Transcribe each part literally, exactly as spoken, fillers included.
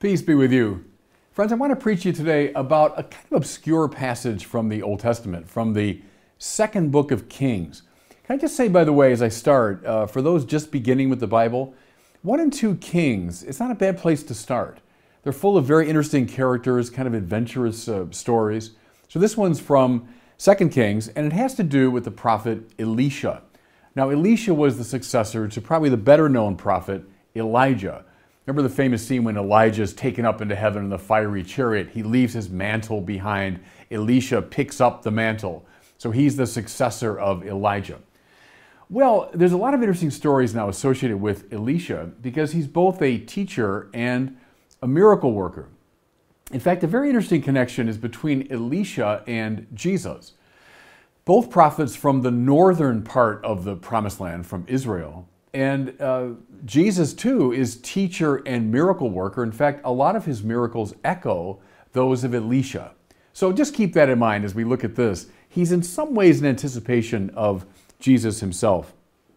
Peace be with you. Friends, I want to preach to you today about a kind of obscure passage from the Old Testament, from the second book of Kings. Can I just say, by the way, as I start, uh, for those just beginning with the Bible, one and two Kings, it's not a bad place to start. They're full of very interesting characters, kind of adventurous uh, stories. So this one's from Second Kings, and it has to do with the prophet Elisha. Now, Elisha was the successor to probably the better-known prophet Elijah. Remember the famous scene when Elijah is taken up into heaven in the fiery chariot? He leaves his mantle behind. Elisha picks up the mantle. So he's the successor of Elijah. Well, there's a lot of interesting stories now associated with Elisha because he's both a teacher and a miracle worker. In fact, a very interesting connection is between Elisha and Jesus. Both prophets from the northern part of the Promised Land, from Israel. And uh, Jesus, too, is teacher and miracle worker. In fact, a lot of his miracles echo those of Elisha. So just keep that in mind as we look at this. He's in some ways in anticipation of Jesus himself.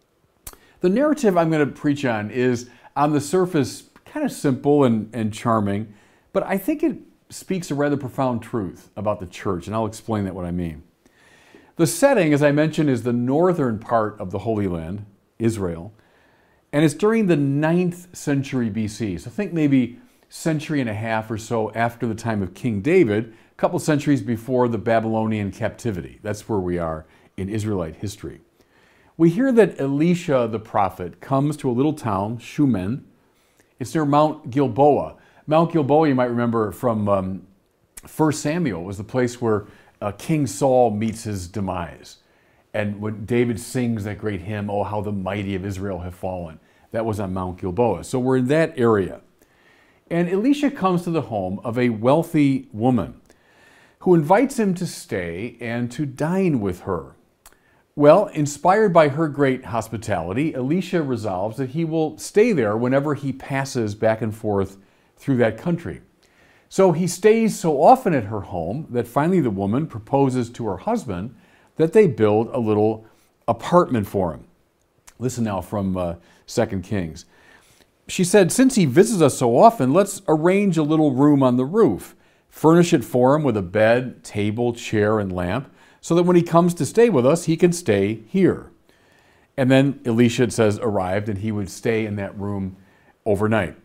The narrative I'm going to preach on is, on the surface, kind of simple and, and charming, but I think it speaks a rather profound truth about the church, and I'll explain that what I mean. The setting, as I mentioned, is the northern part of the Holy Land, Israel. And it's during the ninth century B C. So think maybe century and a half or so after the time of King David, a couple centuries before the Babylonian captivity. That's where we are in Israelite history. We hear that Elisha the prophet comes to a little town, Shunem. It's near Mount Gilboa. Mount Gilboa, you might remember from um, First Samuel, was the place where uh, King Saul meets his demise. And when David sings that great hymn, "Oh, how the mighty of Israel have fallen," that was on Mount Gilboa. So we're in that area. And Elisha comes to the home of a wealthy woman who invites him to stay and to dine with her. Well, inspired by her great hospitality, Elisha resolves that he will stay there whenever he passes back and forth through that country. So he stays so often at her home that finally the woman proposes to her husband that they build a little apartment for him. Listen now from uh, Second Kings. She said, "Since he visits us so often, let's arrange a little room on the roof, furnish it for him with a bed, table, chair, and lamp, so that when he comes to stay with us, he can stay here." And then Elisha, it says, arrived, and he would stay in that room overnight.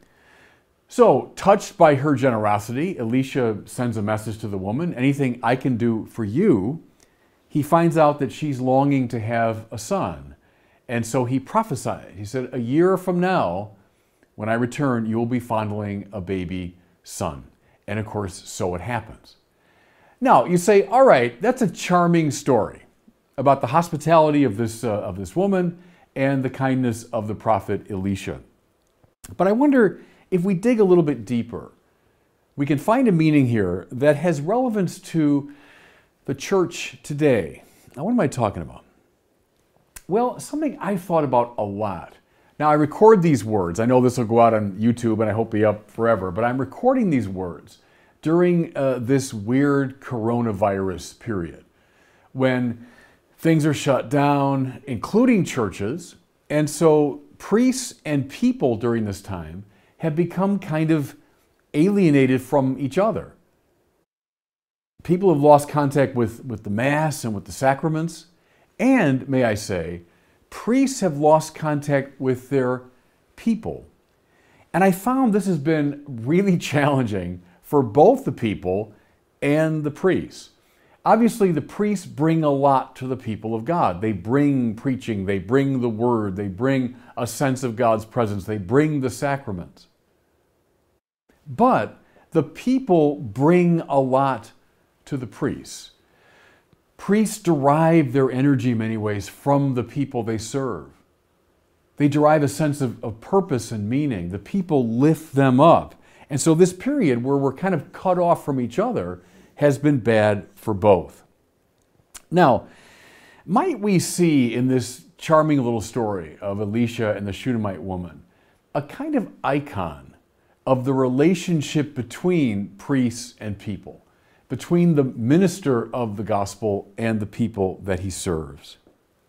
So, touched by her generosity, Elisha sends a message to the woman, "Anything I can do for you?" He finds out that she's longing to have a son. And so he prophesied. He said, "A year from now, when I return, you will be fondling a baby son." And of course, so it happens. Now, you say, all right, that's a charming story about the hospitality of this, uh, of this woman and the kindness of the prophet Elisha. But I wonder if we dig a little bit deeper, we can find a meaning here that has relevance to the church today. Now, what am I talking about? Well, something I've thought about a lot. Now, I record these words. I know this will go out on YouTube and I hope be up forever, but I'm recording these words during uh, this weird coronavirus period when things are shut down, including churches. And so priests and people during this time have become kind of alienated from each other. People have lost contact with, with the Mass and with the sacraments. And, may I say, priests have lost contact with their people. And I found this has been really challenging for both the people and the priests. Obviously, the priests bring a lot to the people of God. They bring preaching, they bring the word, they bring a sense of God's presence, they bring the sacraments. But the people bring a lot to the priests. Priests derive their energy in many ways from the people they serve. They derive a sense of, of purpose and meaning. The people lift them up. And so this period where we're kind of cut off from each other has been bad for both. Now, might we see in this charming little story of Elisha and the Shunammite woman a kind of icon of the relationship between priests and people, between the minister of the gospel and the people that he serves?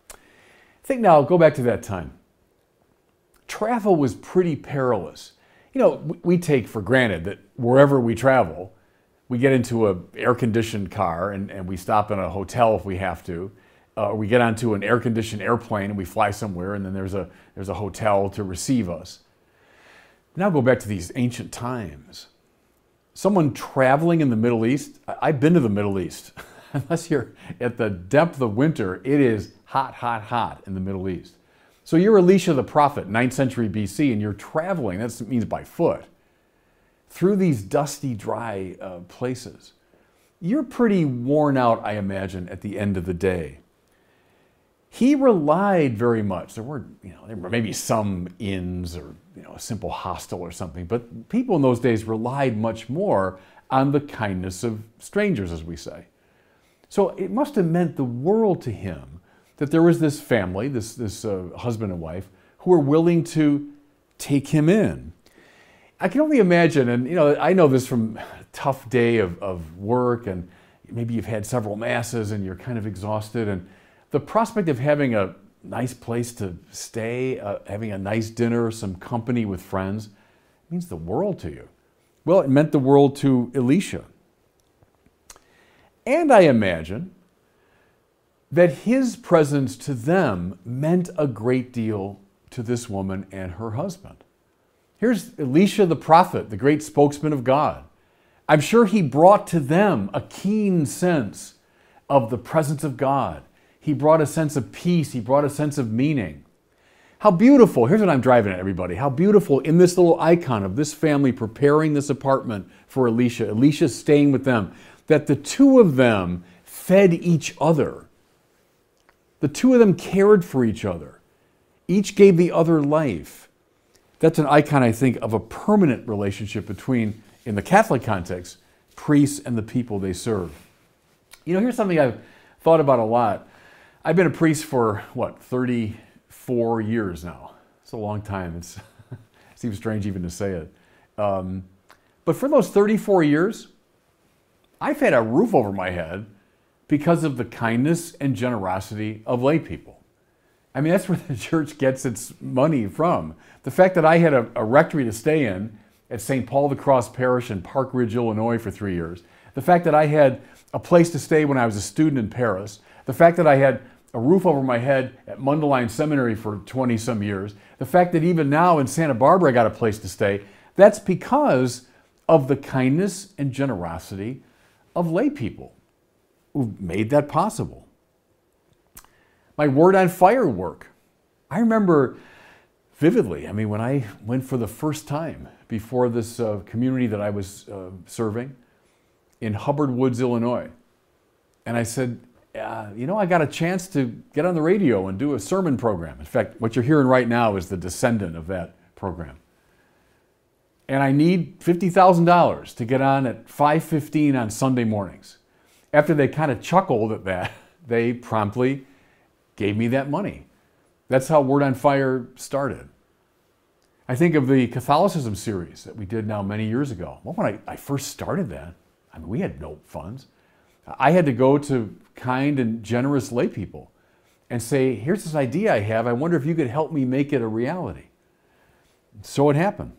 Think now, go back to that time. Travel was pretty perilous. You know, we- we take for granted that wherever we travel, we get into an air-conditioned car and, and we stop in a hotel if we have to, uh, or we get onto an air-conditioned airplane and we fly somewhere and then there's a, there's a hotel to receive us. Now go back to these ancient times. Someone traveling in the Middle East, I- I've been to the Middle East. Unless you're at the depth of winter, it is hot, hot, hot in the Middle East. So you're Elisha the prophet, ninth century B C, and you're traveling, that means by foot, through these dusty, dry uh, places. You're pretty worn out, I imagine, at the end of the day. He relied very much. There were, you know, there were maybe some inns or, you know, a simple hostel or something, but people in those days relied much more on the kindness of strangers, as we say. So it must have meant the world to him that there was this family, this, this uh, husband and wife, who were willing to take him in. I can only imagine, and you know, I know this from a tough day of, of work, and maybe you've had several masses and you're kind of exhausted, and the prospect of having a nice place to stay, uh, having a nice dinner, some company with friends, means the world to you. Well, it meant the world to Elisha. And I imagine that his presence to them meant a great deal to this woman and her husband. Here's Elisha the prophet, the great spokesman of God. I'm sure he brought to them a keen sense of the presence of God. He brought a sense of peace. He brought a sense of meaning. How beautiful, here's what I'm driving at, everybody. How beautiful in this little icon of this family preparing this apartment for Elisha, Elisha staying with them, that the two of them fed each other. The two of them cared for each other. Each gave the other life. That's an icon, I think, of a permanent relationship between, in the Catholic context, priests and the people they serve. You know, here's something I've thought about a lot. I've been a priest for, what, thirty-four years now. It's a long time. It's, it seems strange even to say it. Um, but for those thirty-four years, I've had a roof over my head because of the kindness and generosity of lay people. I mean, that's where the church gets its money from. The fact that I had a, a rectory to stay in at Saint Paul the Cross Parish in Park Ridge, Illinois for three years. The fact that I had a place to stay when I was a student in Paris. The fact that I had a roof over my head at Mundelein Seminary for twenty some years. The fact that even now in Santa Barbara I got a place to stay. That's because of the kindness and generosity of lay people who made that possible. My Word on Fire work. I remember vividly, I mean, when I went for the first time before this uh, community that I was uh, serving in Hubbard Woods, Illinois. And I said, uh, you know, I got a chance to get on the radio and do a sermon program. In fact, what you're hearing right now is the descendant of that program. And I need fifty thousand dollars to get on at five fifteen on Sunday mornings. After they kind of chuckled at that, they promptly gave me that money. That's how Word on Fire started. I think of the Catholicism series that we did now many years ago. Well, when I, I first started that, I mean, we had no funds. I had to go to kind and generous lay people and say, here's this idea I have. I wonder if you could help me make it a reality. So it happened.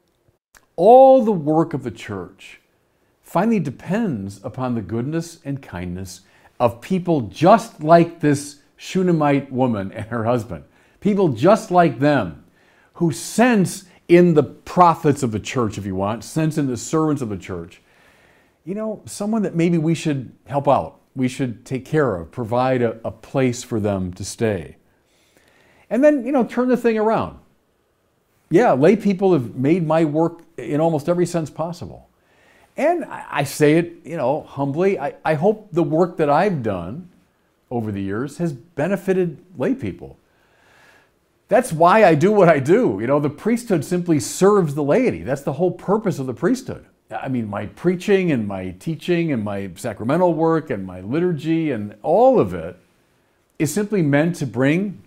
All the work of the church finally depends upon the goodness and kindness of people just like this Shunammite woman and her husband. People just like them who sense in the prophets of the church, if you want, sense in the servants of the church, you know, someone that maybe we should help out, we should take care of, provide a, a place for them to stay. And then, you know, turn the thing around. Yeah, lay people have made my work in almost every sense possible. And I, I say it, you know, humbly, I, I hope the work that I've done over the years has benefited lay people. That's why I do what I do. You know, the priesthood simply serves the laity. That's the whole purpose of the priesthood. I mean, my preaching and my teaching and my sacramental work and my liturgy and all of it is simply meant to bring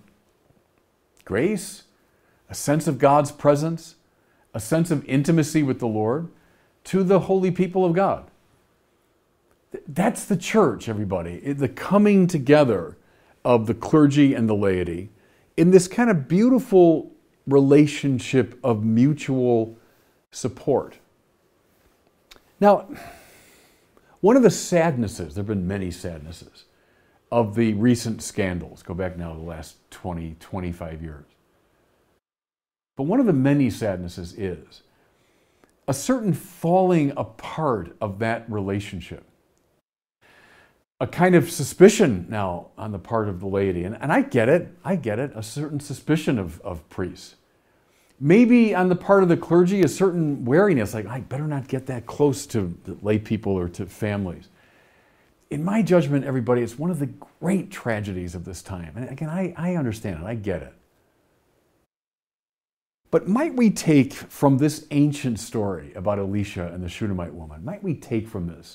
grace, a sense of God's presence, a sense of intimacy with the Lord to the holy people of God. That's the church, everybody. The coming together of the clergy and the laity in this kind of beautiful relationship of mutual support. Now, one of the sadnesses, there have been many sadnesses, of the recent scandals, go back now to the last twenty, twenty-five years. But one of the many sadnesses is a certain falling apart of that relationship. A kind of suspicion now on the part of the laity. And, and I get it, I get it, a certain suspicion of, of priests. Maybe on the part of the clergy, a certain wariness, like I better not get that close to the lay people or to families. In my judgment, everybody, it's one of the great tragedies of this time. And again, I, I understand it, I get it. But might we take from this ancient story about Elisha and the Shunammite woman, might we take from this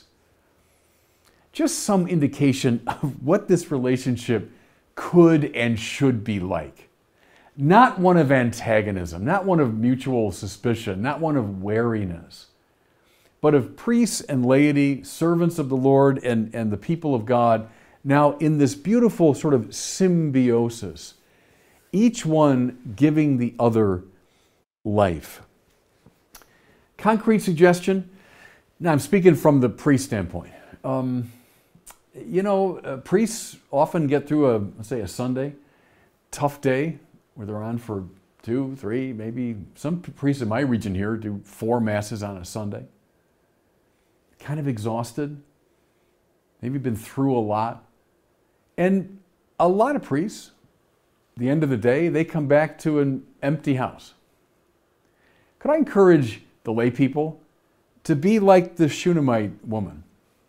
just some indication of what this relationship could and should be like? Not one of antagonism, not one of mutual suspicion, not one of wariness, but of priests and laity, servants of the Lord and, and the people of God, now in this beautiful sort of symbiosis, each one giving the other life. Concrete suggestion? Now I'm speaking from the priest standpoint. Um, you know, uh, priests often get through a, let's say a Sunday, tough day, where they're on for two, three, maybe some priests in my region here do four masses on a Sunday. Kind of exhausted, maybe been through a lot. And a lot of priests, at the end of the day, they come back to an empty house. Could I encourage the lay people to be like the Shunammite woman?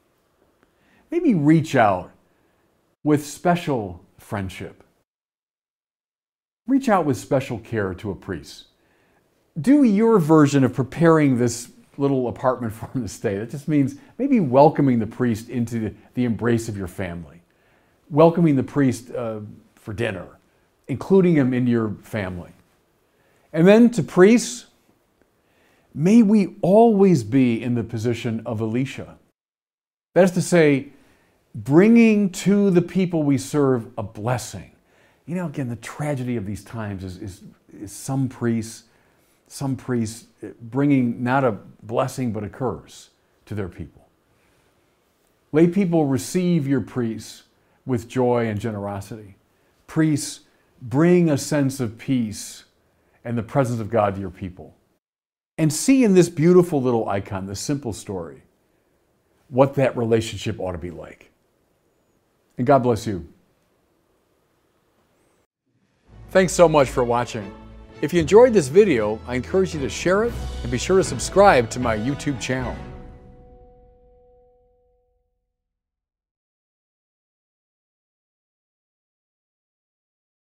Maybe reach out with special friendship. Reach out with special care to a priest. Do your version of preparing this little apartment for him to stay. That just means maybe welcoming the priest into the, the embrace of your family. Welcoming the priest uh, for dinner. Including him in your family. And then to priests, may we always be in the position of Elisha. That is to say, bringing to the people we serve a blessing. You know, again, the tragedy of these times is, is, is some priests, some priests bringing not a blessing but a curse to their people. Lay people, receive your priests with joy and generosity. Priests, bring a sense of peace and the presence of God to your people. And see in this beautiful little icon, this simple story, what that relationship ought to be like. And God bless you. Thanks so much for watching. If you enjoyed this video, I encourage you to share it and be sure to subscribe to my YouTube channel.